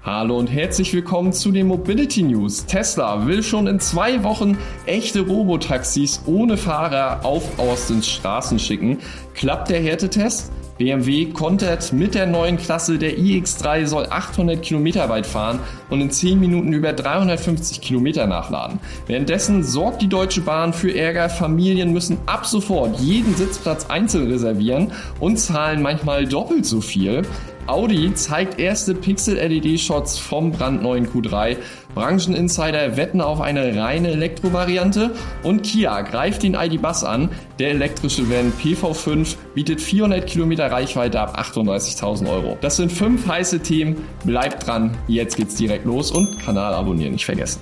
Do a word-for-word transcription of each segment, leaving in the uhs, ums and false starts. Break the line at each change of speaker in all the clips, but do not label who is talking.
Hallo und herzlich willkommen zu den Mobility News. Tesla will schon in zwei Wochen echte Robotaxis ohne Fahrer auf Austins Straßen schicken. Klappt der Härtetest? B M W kontert mit der neuen Klasse. Der i X drei soll achthundert Kilometer weit fahren und in zehn Minuten über dreihundertfünfzig Kilometer nachladen. Währenddessen sorgt die Deutsche Bahn für Ärger. Familien müssen ab sofort jeden Sitzplatz einzeln reservieren und zahlen manchmal doppelt so viel. Audi zeigt erste Pixel-L E D-Shots vom brandneuen Q drei. Brancheninsider wetten auf eine reine Elektrovariante und Kia greift den I D. Buzz an. Der elektrische Van P V fünf bietet vierhundert Kilometer Reichweite ab achtunddreißigtausend Euro. Das sind fünf heiße Themen. Bleibt dran, jetzt geht's direkt los und Kanal abonnieren nicht vergessen.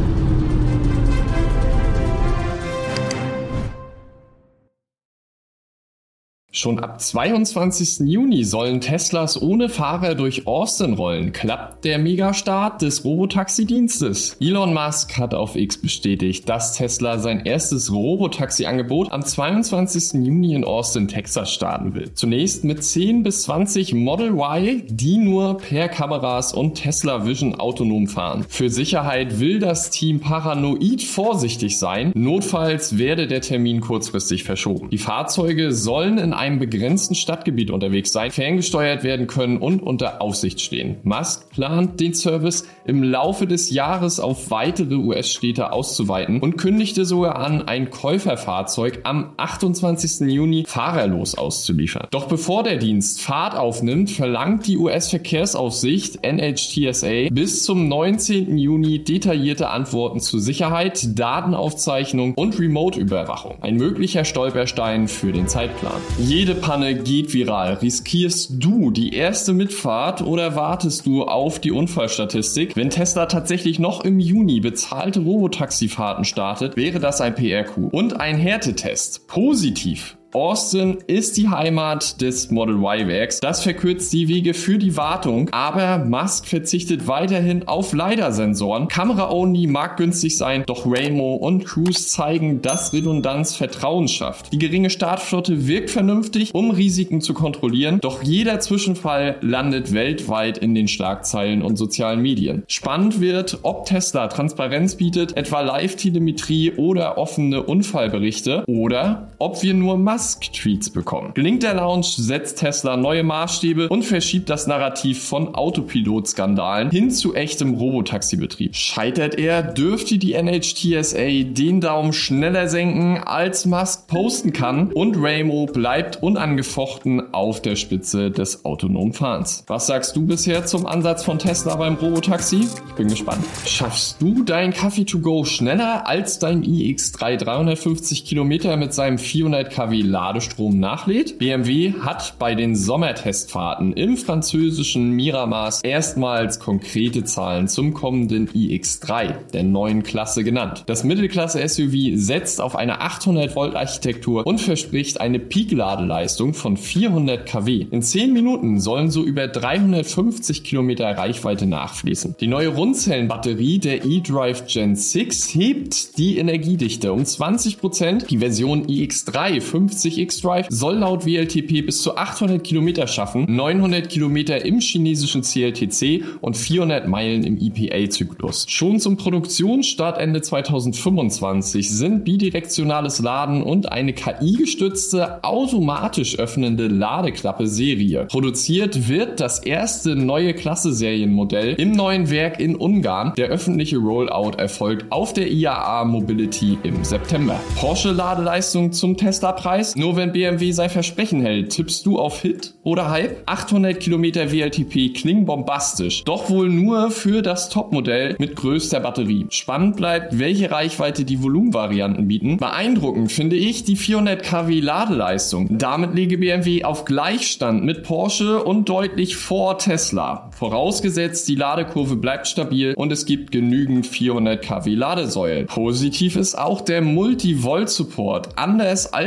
Schon ab zweiundzwanzigsten Juni sollen Teslas ohne Fahrer durch Austin rollen. Klappt der Megastart des Robotaxi-Dienstes? Elon Musk hat auf X bestätigt, dass Tesla sein erstes Robotaxi-Angebot am zweiundzwanzigsten Juni in Austin, Texas starten will. Zunächst mit zehn bis zwanzig Model Y, die nur per Kameras und Tesla Vision autonom fahren. Für Sicherheit will das Team paranoid vorsichtig sein. Notfalls werde der Termin kurzfristig verschoben. Die Fahrzeuge sollen in einem begrenzten Stadtgebiet unterwegs sein, ferngesteuert werden können und unter Aufsicht stehen. Musk plant, den Service im Laufe des Jahres auf weitere U S-Städte auszuweiten und kündigte sogar an, ein Käuferfahrzeug am achtundzwanzigsten Juni fahrerlos auszuliefern. Doch bevor der Dienst Fahrt aufnimmt, verlangt die U S-Verkehrsaufsicht N H T S A bis zum neunzehnten Juni detaillierte Antworten zu Sicherheit, Datenaufzeichnung und Remote-Überwachung. Ein möglicher Stolperstein für den Zeitplan. Jede Panne geht viral. Riskierst du die erste Mitfahrt oder wartest du auf die Unfallstatistik? Wenn Tesla tatsächlich noch im Juni bezahlte Robotaxifahrten startet, wäre das ein P R-Coup. Und ein Härtetest. Positiv. Austin ist die Heimat des Model Y-Werks. Das verkürzt die Wege für die Wartung, aber Musk verzichtet weiterhin auf LiDAR-Sensoren. Kamera-only mag günstig sein, doch Waymo und Cruise zeigen, dass Redundanz Vertrauen schafft. Die geringe Startflotte wirkt vernünftig, um Risiken zu kontrollieren, doch jeder Zwischenfall landet weltweit in den Schlagzeilen und sozialen Medien. Spannend wird, ob Tesla Transparenz bietet, etwa Live-Telemetrie oder offene Unfallberichte, oder ob wir nur Musk-Tweets bekommen. Gelingt der Launch, setzt Tesla neue Maßstäbe und verschiebt das Narrativ von Autopilot-Skandalen hin zu echtem Robotaxi-Betrieb. Scheitert er, dürfte die N H T S A den Daumen schneller senken, als Musk posten kann, und Waymo bleibt unangefochten auf der Spitze des autonomen Fahrens. Was sagst du bisher zum Ansatz von Tesla beim Robotaxi? Ich bin gespannt. Schaffst du dein Kaffee to go schneller, als dein i X drei dreihundertfünfzig Kilometer mit seinem vierhundert Kilowatt Ladestrom nachlädt? B M W hat bei den Sommertestfahrten im französischen Miramas erstmals konkrete Zahlen zum kommenden i X drei, der neuen Klasse, genannt. Das Mittelklasse-S U V setzt auf eine achthundert Volt Architektur und verspricht eine Peak-Ladeleistung von vierhundert Kilowatt. In zehn Minuten sollen so über dreihundertfünfzig Kilometer Reichweite nachfließen. Die neue Rundzellenbatterie der eDrive Gen sechs hebt die Energiedichte um zwanzig Prozent. Die Version i X drei fünfzig X-Drive soll laut W L T P bis zu achthundert Kilometer schaffen, neunhundert Kilometer im chinesischen C L T C und vierhundert Meilen im E P A-Zyklus. Schon zum Produktionsstart Ende zweitausendfünfundzwanzig sind bidirektionales Laden und eine K I-gestützte, automatisch öffnende Ladeklappe Serie. Produziert wird das erste neue Klasse-Serienmodell im neuen Werk in Ungarn. Der öffentliche Rollout erfolgt auf der I A A Mobility im September. Porsche-Ladeleistung zum Tesla-Preis? Nur wenn B M W sein Versprechen hält. Tippst du auf Hit oder Hype? achthundert Kilometer W L T P klingen bombastisch, doch wohl nur für das Topmodell mit größter Batterie. Spannend bleibt, welche Reichweite die Volumenvarianten bieten. Beeindruckend finde ich die vierhundert Kilowatt Ladeleistung. Damit liege B M W auf Gleichstand mit Porsche und deutlich vor Tesla. Vorausgesetzt, die Ladekurve bleibt stabil und es gibt genügend vierhundert Kilowatt Ladesäulen. Positiv ist auch der Multi-Volt-Support. Anders als der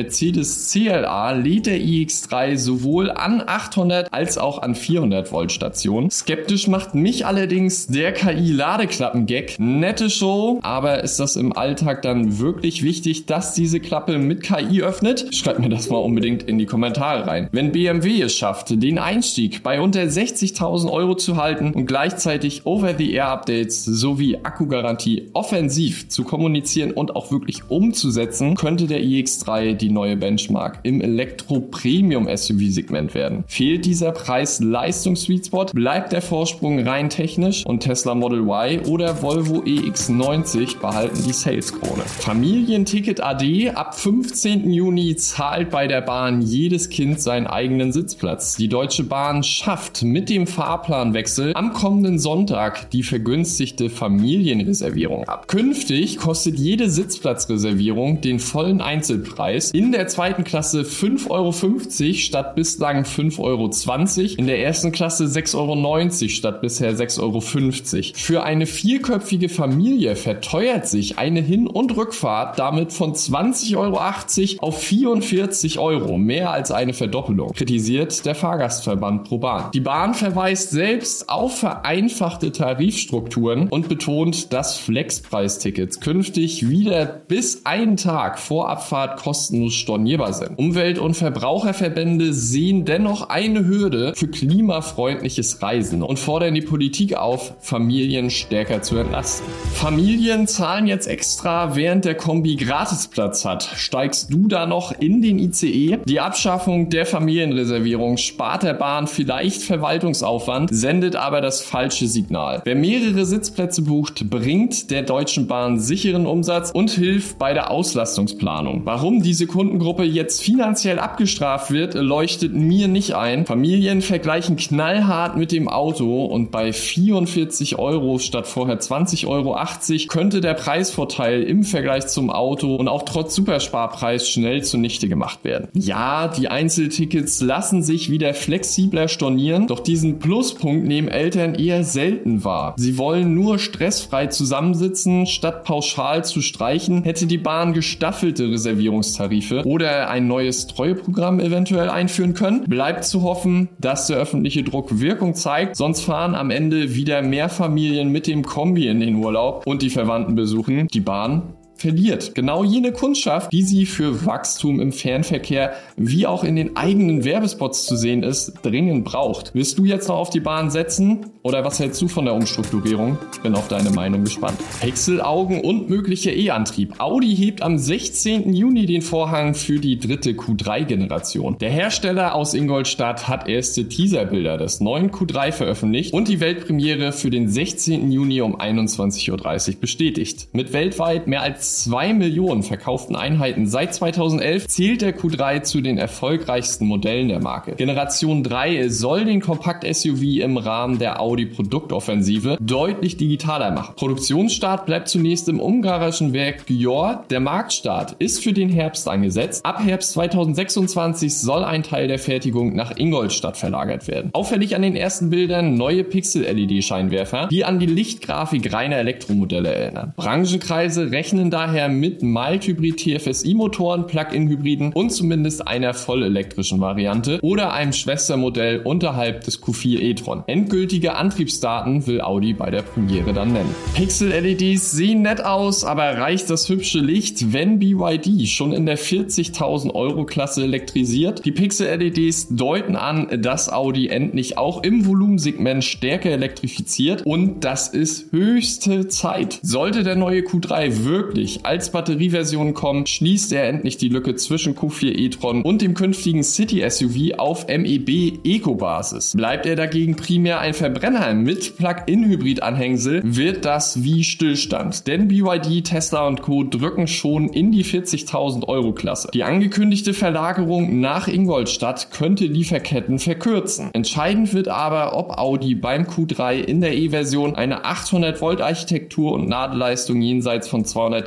Mercedes C L A lädt der i X drei sowohl an achthundert als auch an vierhundert Volt Stationen. Skeptisch macht mich allerdings der K I-Ladeklappen-Gag. Nette Show, aber ist das im Alltag dann wirklich wichtig, dass diese Klappe mit K I öffnet? Schreibt mir das mal unbedingt in die Kommentare rein. Wenn B M W es schafft, den Einstieg bei unter sechzigtausend Euro zu halten und gleichzeitig Over-the-Air-Updates sowie Akkugarantie offensiv zu kommunizieren und auch wirklich umzusetzen, könnte der i X drei die neue Benchmark im Elektro-Premium-S U V-Segment werden. Fehlt dieser Preis-Leistungs-Sweet-Spot, bleibt der Vorsprung rein technisch und Tesla Model Y oder Volvo E X neunzig behalten die Sales-Krone. Familienticket A D: Ab fünfzehnten Juni zahlt bei der Bahn jedes Kind seinen eigenen Sitzplatz. Die Deutsche Bahn schafft mit dem Fahrplanwechsel am kommenden Sonntag die vergünstigte Familienreservierung ab. Künftig kostet jede Sitzplatzreservierung den vollen Einzelpreis. In der zweiten Klasse fünf Euro fünfzig statt bislang fünf Euro zwanzig. In der ersten Klasse sechs Euro neunzig statt bisher sechs Euro fünfzig. Für eine vierköpfige Familie verteuert sich eine Hin- und Rückfahrt damit von zwanzig Euro achtzig auf vierundvierzig Euro. Mehr als eine Verdoppelung, kritisiert der Fahrgastverband ProBahn. Die Bahn verweist selbst auf vereinfachte Tarifstrukturen und betont, dass Flexpreistickets künftig wieder bis einen Tag vor Abfahrt kostenlos stornierbar sind. Umwelt- und Verbraucherverbände sehen dennoch eine Hürde für klimafreundliches Reisen und fordern die Politik auf, Familien stärker zu entlasten. Familien zahlen jetzt extra, während der Kombi Gratisplatz hat. Steigst du da noch in den I C E? Die Abschaffung der Familienreservierung spart der Bahn vielleicht Verwaltungsaufwand, sendet aber das falsche Signal. Wer mehrere Sitzplätze bucht, bringt der Deutschen Bahn sicheren Umsatz und hilft bei der Auslastungsplanung. Warum diese Kundengruppe jetzt finanziell abgestraft wird, leuchtet mir nicht ein. Familien vergleichen knallhart mit dem Auto und bei vierundvierzig Euro statt vorher zwanzig Euro achtzig könnte der Preisvorteil im Vergleich zum Auto und auch trotz Supersparpreis schnell zunichte gemacht werden. Ja, die Einzeltickets lassen sich wieder flexibler stornieren, doch diesen Pluspunkt nehmen Eltern eher selten wahr. Sie wollen nur stressfrei zusammensitzen. Statt pauschal zu streichen, hätte die Bahn gestaffelte Reservierungstarife oder ein neues Treueprogramm eventuell einführen können. Bleibt zu hoffen, dass der öffentliche Druck Wirkung zeigt, sonst fahren am Ende wieder mehr Familien mit dem Kombi in den Urlaub und die Verwandten besuchen. Die Bahn verliert genau jene Kundschaft, die sie für Wachstum im Fernverkehr wie auch in den eigenen Werbespots zu sehen ist, dringend braucht. Wirst du jetzt noch auf die Bahn setzen? Oder was hältst du von der Umstrukturierung? Ich bin auf deine Meinung gespannt. Pixelaugen und möglicher E-Antrieb. Audi hebt am sechzehnten Juni den Vorhang für die dritte Q drei Generation. Der Hersteller aus Ingolstadt hat erste Teaserbilder des neuen Q drei veröffentlicht und die Weltpremiere für den sechzehnten Juni um einundzwanzig Uhr dreißig bestätigt. Mit weltweit mehr als zwei Millionen verkauften Einheiten seit zweitausendelf zählt der Q drei zu den erfolgreichsten Modellen der Marke. Generation drei soll den Kompakt-S U V im Rahmen der Audi-Produktoffensive deutlich digitaler machen. Produktionsstart bleibt zunächst im ungarischen Werk Győr. Der Marktstart ist für den Herbst angesetzt. Ab Herbst zweitausendsechsundzwanzig soll ein Teil der Fertigung nach Ingolstadt verlagert werden. Auffällig an den ersten Bildern neue Pixel-L E D-Scheinwerfer, die an die Lichtgrafik reiner Elektromodelle erinnern. Branchenkreise rechnen daher mit Mild-Hybrid-T F S I-Motoren, Plug-in-Hybriden und zumindest einer vollelektrischen Variante oder einem Schwestermodell unterhalb des Q vier e-tron. Endgültige Antriebsdaten will Audi bei der Premiere dann nennen. Pixel-L E Ds sehen nett aus, aber reicht das hübsche Licht, wenn B Y D schon in der vierzigtausend Euro Klasse elektrisiert? Die Pixel-L E Ds deuten an, dass Audi endlich auch im Volumensegment stärker elektrifiziert und das ist höchste Zeit. Sollte der neue Q drei wirklich als Batterieversion kommen, schließt er endlich die Lücke zwischen Q vier e-tron und dem künftigen City-S U V auf M E B-Eco-Basis. Bleibt er dagegen primär ein Verbrenner mit Plug-in-Hybrid-Anhängsel, wird das wie Stillstand. Denn B Y D, Tesla und Co. drücken schon in die vierzigtausend Euro Klasse. Die angekündigte Verlagerung nach Ingolstadt könnte Lieferketten verkürzen. Entscheidend wird aber, ob Audi beim Q drei in der E-Version eine achthundert Volt Architektur und Ladeleistung jenseits von zweihundert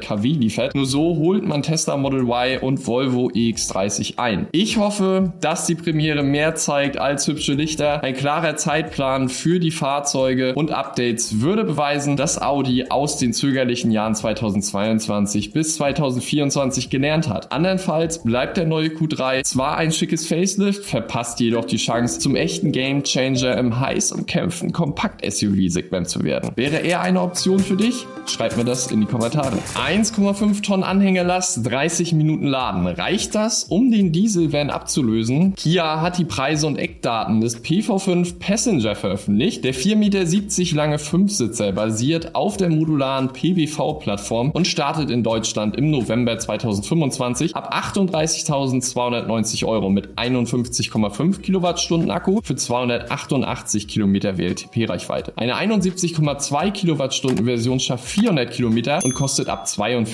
Kilowatt liefert. Nur so holt man Tesla Model Y und Volvo E X dreißig ein. Ich hoffe, dass die Premiere mehr zeigt als hübsche Lichter. Ein klarer Zeitplan für die Fahrzeuge und Updates würde beweisen, dass Audi aus den zögerlichen Jahren zweitausendzweiundzwanzig bis zweitausendvierundzwanzig gelernt hat. Andernfalls bleibt der neue Q drei zwar ein schickes Facelift, verpasst jedoch die Chance, zum echten Gamechanger im heiß umkämpften Kompakt-S U V-Segment zu werden. Wäre er eine Option für dich? Schreib mir das in die Kommentare. eins Komma fünf Tonnen Anhängerlast, dreißig Minuten Laden. Reicht das, um den Dieselvan abzulösen? Kia hat die Preise und Eckdaten des P V fünf Passenger veröffentlicht. Der vier Komma siebzig Meter lange Fünfsitzer basiert auf der modularen P W V-Plattform und startet in Deutschland im November zweitausendfünfundzwanzig ab achtunddreißigtausendzweihundertneunzig Euro mit einundfünfzig Komma fünf Kilowattstunden Akku für zweihundertachtundachtzig Kilometer W L T P-Reichweite. Eine einundsiebzig Komma zwei Kilowattstunden Version schafft vierhundert Kilometer und kostet ab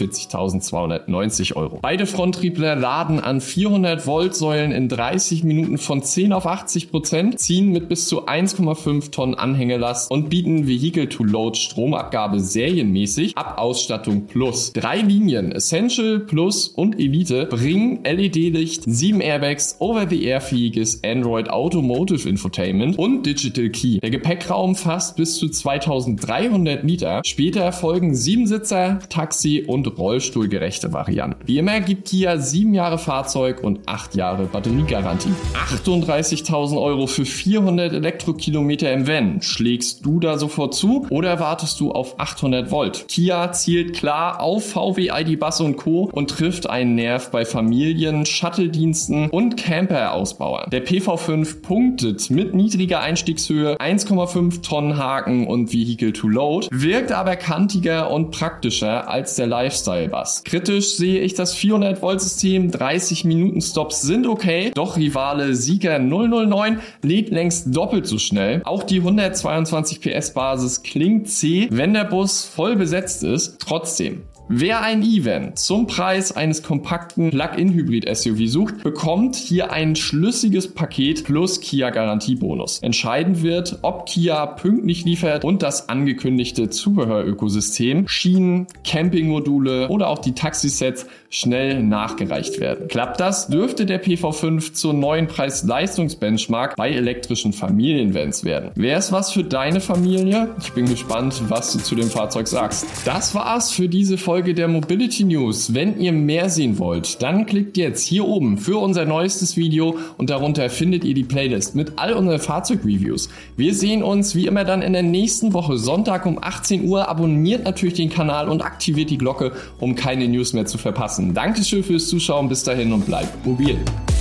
zweiundvierzigtausendzweihundertneunzig Euro. Beide Fronttriebler laden an vierhundert Volt Säulen in dreißig Minuten von zehn auf achtzig Prozent, ziehen mit bis zu eins Komma fünf Tonnen Anhängelast und bieten Vehicle-to-Load Stromabgabe serienmäßig ab Ausstattung Plus. Drei Linien Essential, Plus und Elite bringen L E D-Licht, sieben Airbags, Over-the-Air-fähiges Android Automotive Infotainment und Digital Key. Der Gepäckraum fasst bis zu zweitausenddreihundert Liter. Später folgen Siebensitzer, Taxi- und Rollstuhlgerechte Varianten. Wie immer gibt Kia sieben Jahre Fahrzeug und acht Jahre Batteriegarantie. achtunddreißigtausend Euro für vierhundert Elektrokilometer im Van. Schlägst du da sofort zu oder wartest du auf achthundert Volt? Kia zielt klar auf V W I D Bus und Co. und trifft einen Nerv bei Familien, Shuttle-Diensten und Camper-Ausbauern. Der P V fünf punktet mit niedriger Einstiegshöhe, eins Komma fünf Tonnen Haken und Vehicle-to-Load, wirkt aber kantiger und praktischer als der Lifestyle-Bus. Kritisch sehe ich das vierhundert Volt System, dreißig Minuten Stops sind okay, doch Rivale Sieger null null neun lädt längst doppelt so schnell. Auch die hundertzweiundzwanzig P S Basis klingt zäh, wenn der Bus voll besetzt ist. Trotzdem. Wer ein E-Van zum Preis eines kompakten Plug-in-Hybrid-S U V sucht, bekommt hier ein schlüssiges Paket plus Kia-Garantiebonus. Entscheidend wird, ob Kia pünktlich liefert und das angekündigte Zubehörökosystem, Schienen, Campingmodule oder auch die Taxisets schnell nachgereicht werden. Klappt das, dürfte der P V fünf zur neuen Preis-Leistungs-Benchmark bei elektrischen Familienvans werden. Wäre es was für deine Familie? Ich bin gespannt, was du zu dem Fahrzeug sagst. Das war's für diese Folge der Mobility News. Wenn ihr mehr sehen wollt, dann klickt jetzt hier oben für unser neuestes Video und darunter findet ihr die Playlist mit all unseren Fahrzeugreviews. Wir sehen uns wie immer dann in der nächsten Woche Sonntag um achtzehn Uhr. Abonniert natürlich den Kanal und aktiviert die Glocke, um keine News mehr zu verpassen. Dankeschön fürs Zuschauen, bis dahin und bleibt mobil.